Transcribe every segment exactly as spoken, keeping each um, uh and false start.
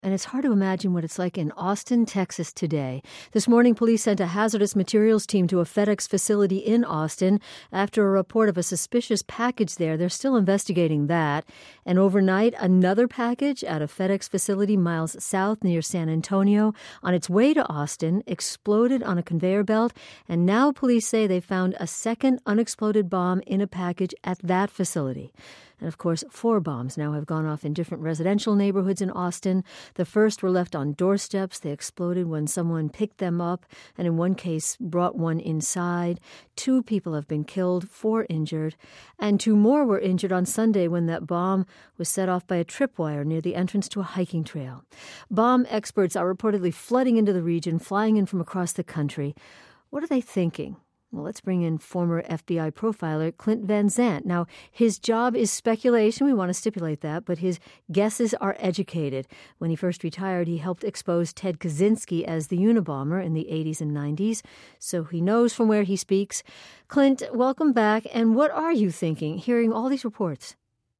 And it's hard to imagine what it's like in Austin, Texas today. This morning, police sent a hazardous materials team to a FedEx facility in Austin after a report of a suspicious package there. They're still investigating that. And overnight, another package at a FedEx facility miles south near San Antonio on its way to Austin exploded on a conveyor belt. And now police say they found a second unexploded bomb in a package at that facility. And of course, four bombs now have gone off in different residential neighborhoods in Austin. The first were left on doorsteps. They exploded when someone picked them up, and in one case brought one inside. Two people have been killed, four injured, and two more were injured on Sunday when that bomb was set off by a tripwire near the entrance to a hiking trail. Bomb experts are reportedly flooding into the region, flying in from across the country. What are they thinking? Well, let's bring in former F B I profiler Clint Van Zandt. Now, his job is speculation. We want to stipulate that, but his guesses are educated. When he first retired, he helped expose Ted Kaczynski as the Unabomber in the eighties and nineties, so he knows from where he speaks. Clint, welcome back. And what are you thinking, hearing all these reports?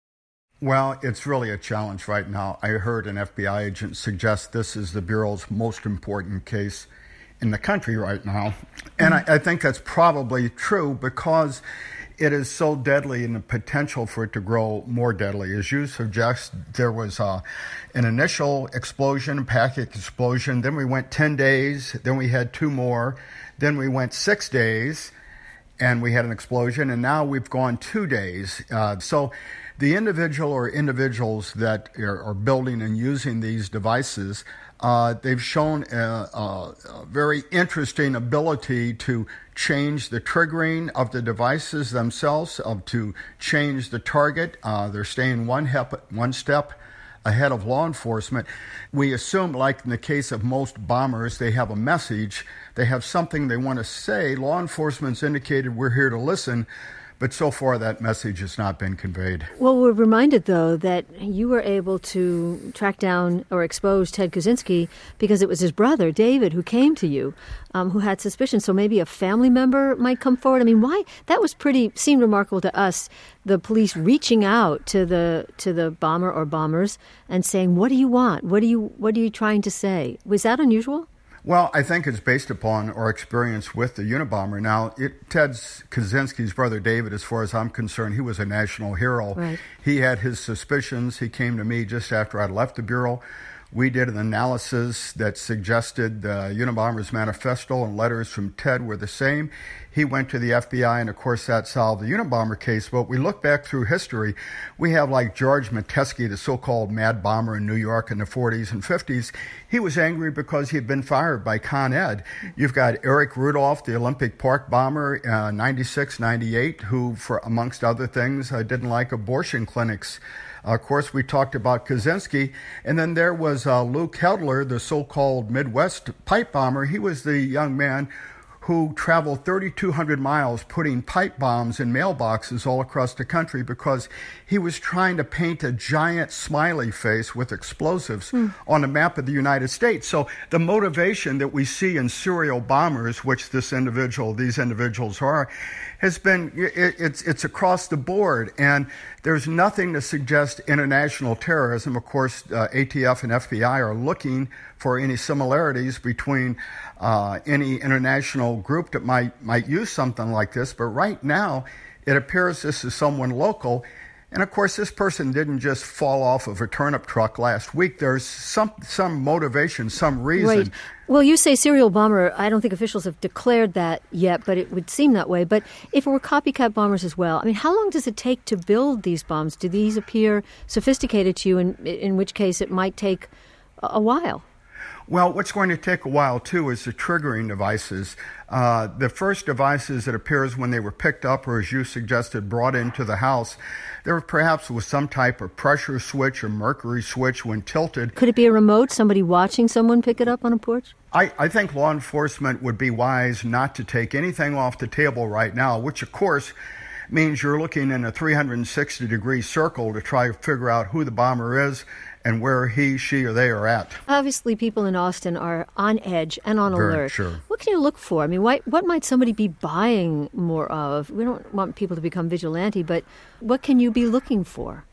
Well, it's really a challenge right now. I heard an F B I agent suggest this is the Bureau's most important case in the country right now. And I, I think that's probably true because it is so deadly and the potential for it to grow more deadly. As you suggest, there was uh, an initial explosion, a packet explosion. Then we went ten days. Then we had two more. Then we went six days and we had an explosion. And now we've gone two days. Uh, so the individual or individuals that are, are building and using these devices, Uh, they've shown a, a, a very interesting ability to change the triggering of the devices themselves, of to change the target. Uh, they're staying one, hep, one step ahead of law enforcement. We assume, like in the case of most bombers, they have a message. They have something they want to say. Law enforcement's indicated we're here to listen. But so far, that message has not been conveyed. Well, we're reminded, though, that you were able to track down or expose Ted Kaczynski because it was his brother, David, who came to you, um, who had suspicions. So maybe a family member might come forward. I mean, why? That was pretty, seemed remarkable to us, the police reaching out to the to the bomber or bombers and saying, what do you want? What do you, what are you trying to say? Was that unusual? Well, I think it's based upon our experience with the Unabomber. Now, it, Ted Kaczynski's brother David, as far as I'm concerned, he was a national hero. Right. He had his suspicions. He came to me just after I'd left the Bureau. We did an analysis that suggested the Unabomber's manifesto and letters from Ted were the same. He went to the F B I, and of course that solved the Unabomber case. But we look back through history, we have like George Metesky, the so-called mad bomber in New York in the forties and fifties. He was angry because he had been fired by Con Ed. You've got Eric Rudolph, the Olympic Park bomber, uh, ninety-six, ninety-eight, who, for amongst other things, uh, didn't like abortion clinics. Uh, of course, we talked about Kaczynski. And then there was uh, Luke Hedler, the so-called Midwest pipe bomber. He was the young man who traveled thirty-two hundred miles putting pipe bombs in mailboxes all across the country because he was trying to paint a giant smiley face with explosives mm. on a map of the United States. So the motivation that we see in serial bombers, which this individual, these individuals are, has been, it, it's, it's across the board. And there's nothing to suggest international terrorism. Of course, uh, A T F and F B I are looking for any similarities between uh, any international group that might might use something like this. But right now, it appears this is someone local. And of course, this person didn't just fall off of a turnip truck last week. There's some some motivation, some reason. Right. Well, you say serial bomber. I don't think officials have declared that yet, but it would seem that way. But if it were copycat bombers as well, I mean, how long does it take to build these bombs? Do these appear sophisticated to you, in, in which case it might take a while? Well, what's going to take a while, too, is the triggering devices. Uh, the first devices, it appears, when they were picked up or, as you suggested, brought into the house, there perhaps was some type of pressure switch or mercury switch when tilted. Could it be a remote, somebody watching someone pick it up on a porch? I, I think law enforcement would be wise not to take anything off the table right now, which, of course, means you're looking in a three hundred sixty degree circle to try to figure out who the bomber is and where he, she, or they are at. Obviously, people in Austin are on edge and on Very alert. Sure. What can you look for? I mean, why, what might somebody be buying more of? We don't want people to become vigilante, but what can you be looking for?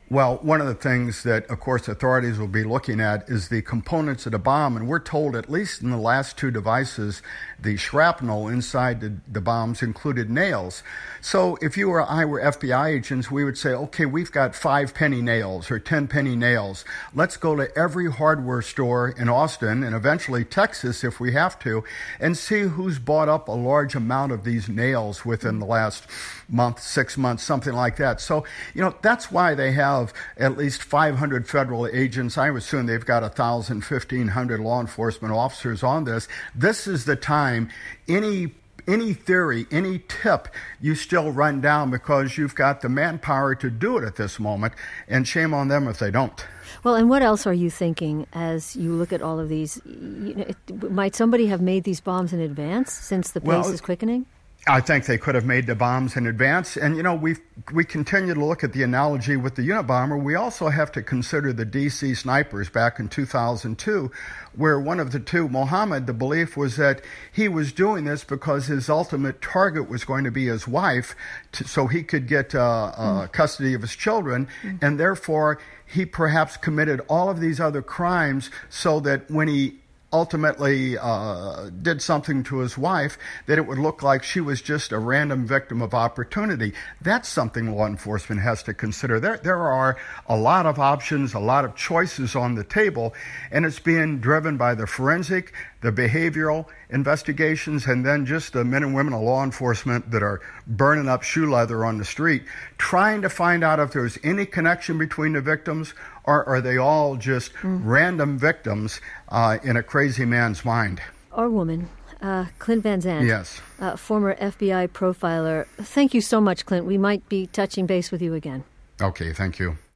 Well, one of the things that, of course, authorities will be looking at is the components of the bomb. And we're told, at least in the last two devices, the shrapnel inside the, the bombs included nails. So if you or I were F B I agents, we would say, okay, we've got five penny nails or ten penny nails. Let's go to every hardware store in Austin and eventually Texas if we have to, and see who's bought up a large amount of these nails within the last month, six months, something like that. So, you know, that's why they have at least five hundred federal agents. I assume they've got one thousand, fifteen hundred law enforcement officers on this. This is the time any any theory, any tip, you still run down because you've got the manpower to do it at this moment, and shame on them if they don't. Well, and what else are you thinking as you look at all of these? You know, it, might somebody have made these bombs in advance since the pace well, is quickening? I think they could have made the bombs in advance. And, you know, we we continue to look at the analogy with the Unabomber. We also have to consider the D C snipers back in two thousand two, where one of the two, Mohammed, the belief was that he was doing this because his ultimate target was going to be his wife, to, so he could get uh, uh, mm. custody of his children. Mm. And therefore, he perhaps committed all of these other crimes so that when he ultimately uh, did something to his wife, that it would look like she was just a random victim of opportunity. That's something law enforcement has to consider. There, there are a lot of options, a lot of choices on the table, and it's being driven by the forensic, the behavioral investigations, and then just the men and women of law enforcement that are burning up shoe leather on the street, trying to find out if there's any connection between the victims, or are they all just mm. random victims uh, in a crazy man's mind? Or woman. Uh, Clint Van Zandt, yes, uh, former F B I profiler. Thank you so much, Clint. We might be touching base with you again. Okay, thank you.